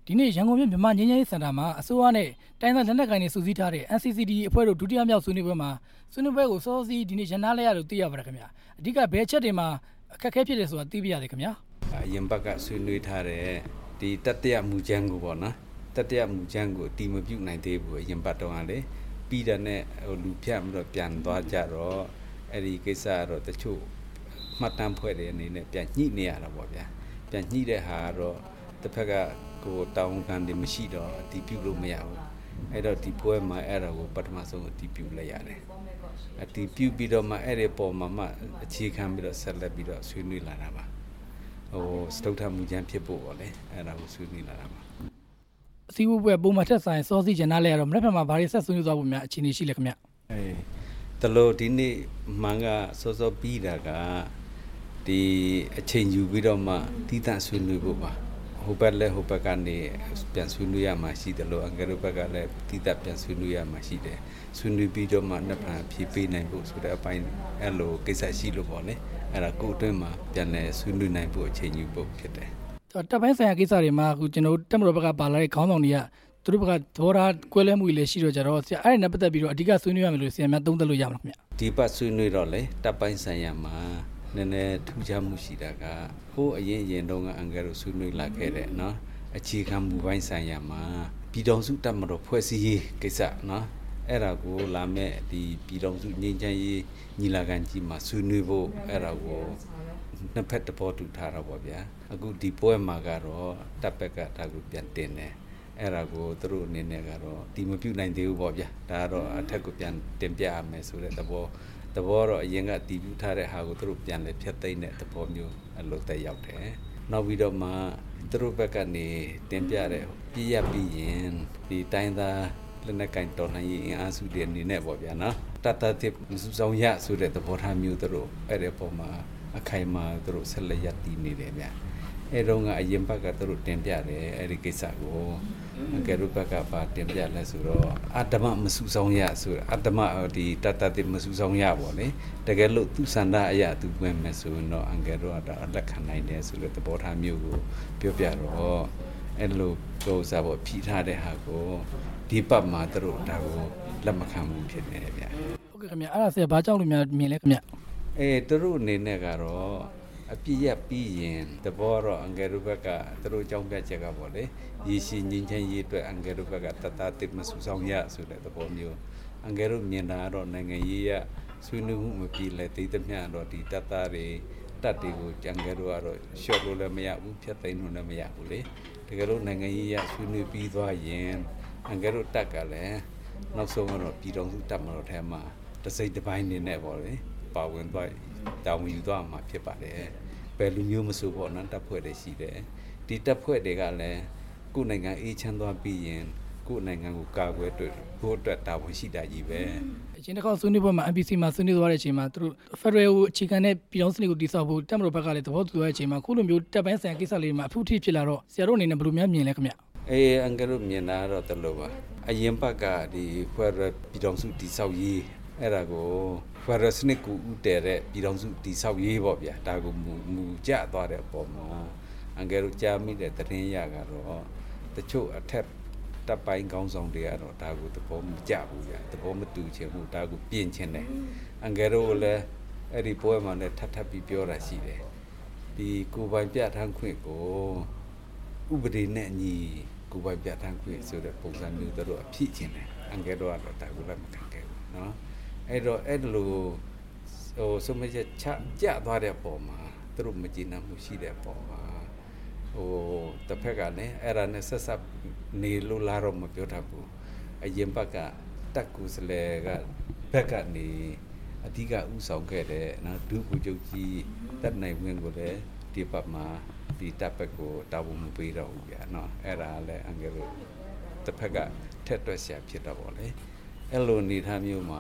ဒီနေ့ရန်ကုန်မြို့မြန်မာငြိမ်းချမ်းရေးစင်တာမှာအစိုးရနဲ့တိုင်းဒေသလက်နက်ကိုင်တွေစုစည်းထားတဲ့ NCCD အဖွဲ့တို့ဒုတိယမြောက်ဆွေးနွေးပွဲမှာဆွေးနွေးပွဲကိုစောစီးဒီနေ့ရန်နာလဲရလို့သိရပါတယ်ခင်ဗျာအဓိကဘယ်ချက်တွေမှာအခက်အခဲဖြစ်တယ်ဆိုတာသိပြရတယ်ခင်ဗျာအရင်ဘက်ကဆွေးနွေးထားတဲ့ဒီတတိယမူချမ်းကိုပေါ့နော်တတိယမူချမ်းကိုအတိမပြုတ်နိုင်သေးဘူးအရင်ဘက်တော့လေပြီးတဲ့နဲ့လူဖြတ်ပြီးတော့ပြန်သွားကြတော့အဲ့ဒီကိစ္စကတော့တချို့မှတ်တမ်းဖွဲ့တဲ့အနေနဲ့ပြန်ညှိနေရတာပေါ့ဗျာပြန်ညှိတဲ့ဟာကတော့တစ်ဖက်ကကိုတောင်းခံတယ်မရှိတော့အတိပြုတ်လို့မရဘူးအဲ့တော့ဒီပွဲမှာအဲ့ဒါကိုပထမဆုံးအတိပြုတ်လိုက်ရတယ်အတိပြုတ်ပြီးတော့မှအဲ့ဒီပုံမှာအခြေခံပြီးတော့ဆက်လက်ပြီးတော့ဆွေးနွေးလာတာပါစတုထမူချမ်းဖြစ်ဖို့ပေါ့လေအဲ့ဒါကိုဆွေးနွေးလာတာပါအစည်းအဝေးပွဲပုံမှန်ထက်ဆိုင်စောစီးကျန်နာလဲရတော့မနေ့ကမှဘာတွေဆက်ဆွေးနွေးသွားဖို့များအခြေအနေရှိလဲခင်ဗျတလို့ဒီနေ့မှန်ကစောစောပြီးတာကဒီအချိန်ယူပြီးတော့မှတီးတန့်ဆွေးနွေးဖို့ပါဟိုဘက်ကနေပြန်ဆွေးနွေးရမှာရှိတယ်လို့အငယ်တို့ဘက်ကလည်းတီးတန့်ပြန်ဆွေးနွေးရမှာရှိတယ်ဆွေးနွေးပြီးတော့မှနှစ်ဖက်ဖြည့်ပေးနိုင်ဖို့ဆိုတဲ့အပိုင်းအဲ့လိုကိစ္စရှိလို့ပေါ့လေအဲ့ဒါကိုအတွင်းမှာပြန်လဲဆွေးနွေးနိုင်ဖို့အချိန်ယူဖို့ဖြစ်တယ်တပ်ပိုင်းဆိုင်ရာကိစ္စတွေမှာအခုကျွန်တော်တက်မတော်ဘက်ကပါလာတဲ့ခေါင်းဆောင်တွေကသူတို့ဘက်ကသဘောထားကွဲလွဲမှုတွေလည်းရှိတော့ကြတော့ဆရာအဲ့ဒါနဲ့ပတ်သက်ပြီးတော့အဓိကဆွေးနွေးရမယ်လို့ဆရာများသုံးသပ်လို့ရမှာခင်ဗျဒီပတ်ဆွေးနွေးတော့လေတပ်ပိုင်းဆိုင်ရာမှာနည်းနည်းထူးခြားမှုရှိတာကဟိုအရင်တုန်းကအင်္ဂါတို့ဆွေးနွေးလာခဲ့တဲ့နော်အခြေခံမူပိုင်းဆိုင်ရာမှာပြည်တော်စုတပ်မတော်ဖွဲ့စည်းရေးကိစ္စနော်အဲ့ဒါကိုလာမဲ့ဒီပြည်တော်စုငြိမ်းချမ်းရေးညီလာခံကြီးမှာဆွေးနွေးဖို့အဲ့ဒါကိုနှစ်ဖက်တဘောတူထားတာပေါ့ဗျာအခုဒီပွဲမှာကတော့တပ်ဘက်ကဒါကိုပြန်တင်တယ်အဲ့ဒါကိုသူတို့အနေနဲ့ကတော့ဒီမပြုတ်နိုင်သေးဘူးပေါ့ဗျာဒါကတော့အထက်ကိုပြန်တင်ပြရမယ်ဆိုတဲ့သဘောတော့အရင်ကတည်ပြုထားတဲ့ဟာကိုသူတို့ပြန်လဲဖြတ်သိမ်းတဲ့သဘောမျိုးအလုပ်သက်ရောက်တယ်နောက်ပြီးတော့မှသူတို့ဘက်ကနေတင်ပြတဲ့ပြည့်ရပြီးရင်ဒီတိုင်းသားလက်နက်ကင်တော်လှန်ရေးအင်အားစုတွေအနေနဲ့ပေါ့ဗျာနော်တတတစ်စုဆောင်ရဆိုတဲ့သဘောထားမျိုးသူတို့အဲ့ဒီပုံမှာအခိုင်အမာသူတို့ဆက်လက်ရည်တည်နေတယ်ဗျအဲ့တော့ကအရင်ဘက်ကသူတို့တင်ပြတယ်အဲ့ဒီကိစ္စကိုအကယ်လို့ဘက်ကပါတင်ပြလဲဆိုတော့အတ္တမမစုဆောင်ရဆိုအတ္တမဒီတတတစ်မစုဆောင်ရပေါ့လေတကယ်လို့သူစန္ဒအရာသူဝင်မယ်ဆိုရင်တော့အကယ်တော့အလက်ခံနိုင်တယ်ဆိုတဲ့သဘောထားမျိုးကိုပြောပြတော့အဲ့လိုကိုစားဖို့ဖြီးထားတဲ့ဟာကိုဒီပတ်မှာသူတို့ဒါကိုလက်မခံဘူးဖြစ်နေတယ်ဗျဟုတ်ကဲ့ခင်ဗျအဲ့ဒါဆရာဘာကြောင့်လို့များမြင်လဲခင်ဗျသူတို့အနေနဲ့ကတော့အပြည့်ရပြီးရင်တဘောတော့အငယ်တို့ဘက်ကသူတို့အကြောင်းပြချက်ကပေါ့လေရည်ရှိငင်းချမ်းရေးအတွက်အငယ်တို့ဘက်ကတတတစ်မဆူဆောင်ရဆိုတဲ့သဘောမျိုးအငယ်တို့မြင်တာတော့နိုင်ငံရေးရဆွေးနွေးမှုမပြီးလဲတိတ်သမျှတော့ဒီတတတွေတက်တွေကိုအငယ်တို့ကတော့ရှော့လို့လည်းမရဘူးဖြတ်သိမ်းလို့လည်းမရဘူးလေတကယ်လို့နိုင်ငံရေးရဆွေးနွေးပြီးသွားရင်အငယ်တို့တက်ကလည်းနောက်ဆုံးတော့ပြည်တော်စုတက်မလို့ထဲမှာတစ်စိတ်တစ်ပိုင်းနေနဲ့ပေါ့လေပါဝင်သွားတောင်းယူသွားမှာဖြစ်ပါတယ်ဘယ်လူမျိုးမဆိုပေါ့နော်တပ်ဖွဲ့တွေရှိတယ်ဒီတပ်ဖွဲ့တွေကလည်းကိုယ်နိုင်ငံအေးချမ်းသွားပြီးရင်ကိုယ်နိုင်ငံကိုကာကွယ်ဖို့အတွက်တာဝန်ရှိတာကြီးပဲအချင်းတစ်ခေါက်ဆွေးနွေးပွဲမှာ MPC မှာဆွေးနွေးသွားတဲ့အချိန်မှာသူတို့ Federal ကိုအခြေခံတဲ့ပြည်ထောင်စုစနစ်ကိုတည်ဆောက်ဖို့တပ်မတော်ဘက်ကလည်းသဘောတူတဲ့အချိန်မှာခုလိုမျိုးတပ်ပိုင်းဆိုင်ရာကိစ္စလေးတွေမှာအထူးထိဖြစ်လာတော့ဆရာတို့အနေနဲ့ဘယ်လိုများမြင်လဲခင်ဗျအင်္ဂါတို့မြင်တာတော့တလို့ပါအရင်ဘက်ကဒီ Federal ပြည်ထောင်စုတည်ဆောက်ရေးအဲ့ဒါကိုဖရစနစ်ကိုဥတည်တဲ့ပြည်တော်စုတိဆောက်ရေးပေါ့ဗျာဒါကိုမူကြသွားတဲ့အပေါ်မှာအငယ်တို့ကြားမိတဲ့သတင်းရကတော့တချို့အထက်တပ်ပိုင်းကောင်းဆောင်တွေကတော့ဒါကိုသဘောမကျဘူးဗျာသဘောမတူချင်ဘူးဒါကိုပြင်ချင်တယ်အငယ်တို့လည်းအဲ့ဒီပွဲမှာလည်းထပ်ပြီးပြောတာရှိတယ်ဒီကိုပိုင်ပြဋ္ဌာန်းခွင့်ကိုဥပဒေနဲ့ညီကိုပိုင်ပြဋ္ဌာန်းခွင့်ဆိုတဲ့ပုံစံမျိုးတို့အဖြစ်ချင်တယ်အငယ်တို့ကတော့ဒါကိုလည်းမခံခဲ့ဘူးနော်အဲ့တော့အဲ့လိုစမချက်ကြသွားတဲ့ပုံမှာသူတို့မကြည်နပ်မှုရှိတဲ့ပုံမှာတစ်ဖက်ကလည်းအဲ့ဒါနဲ့ဆက်ဆက်နေလို့လာတော့မပြောတတ်ဘူးအရင်ဘက်ကတက်ကူစလဲကဘက်ကနေအဓိကဥဆောင်ခဲ့တဲ့နော်ဒုဗိုလ်ချုပ်ကြီးတက်နိုင်ဝင်ကိုလည်းဒီပတ်မှာဒီတပ်ဘက်ကိုတာဝန်မပေးတော့ဘူးဗျာနော်အဲ့ဒါလည်းအငယ်တို့တစ်ဖက်ကထက်တွက်ဆရာဖြစ်တော့ဗောလေအဲ့လိုနေထားမျိုးမှာ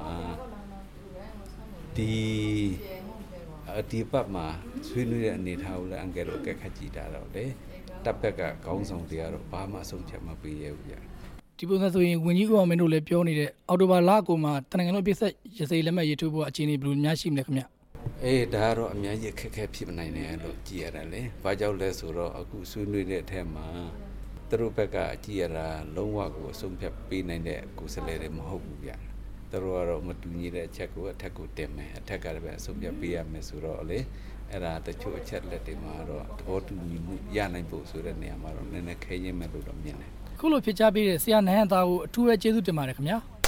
ဒီပတ်မှာဆွေးနွေးတဲ့အနေထားကိုလည်းအငယ်တို့ကက်ခတ်ကြည့်တာတော့လေတပ်ဘက်ကခေါင်းဆောင်တွေကတော့ဘာမှအဆုံးချက်မပေးရဘူးဗျဒီပုံစံဆိုရင်ဝန်ကြီးဦးအောင်မင်းတို့လည်းပြောနေတဲ့အော်တိုဘာလကိုမှတနင်္ဂနွေပြည့်ဆက်ရစေလက်မှတ်ရေးထိုးဖို့အခြေအနေဘယ်လိုများရှိမလဲခင်ဗျဒါကတော့အများကြီးခက်ခဲဖြစ်နိုင်တယ်လို့ကြည်ရတယ်လေဘာကြောင့်လဲဆိုတော့အခုဆွေးနွေးတဲ့အထက်မှာသူတို့ဘက်ကအကြည့်ရတာလုံးဝကိုအဆုံးဖြတ်ပေးနိုင်တဲ့ကိုယ်စားလှယ်တွေမဟုတ်ဘူးဗျသူတို့ကတော့မတူညီတဲ့အချက်ကိုအထက်ကိုတင်မယ်အထက်ကလည်းပဲအဆုံးဖြတ်ပေးရမယ်ဆိုတော့လေအဲ့ဒါတချို့အချက်လက်တွေမှာတော့သဘောတူညီမှုရနိုင်ဖို့ဆိုတဲ့နေရာမှာတော့နည်းနည်းခဲရင်းမဲ့လို့တော့မြင်တယ်ခုလိုဖြစ်ကြပေးတဲ့ဆရာနန်းဟန်သားကိုအထူးပဲကျေးဇူးတင်ပါတယ်ခင်ဗျာ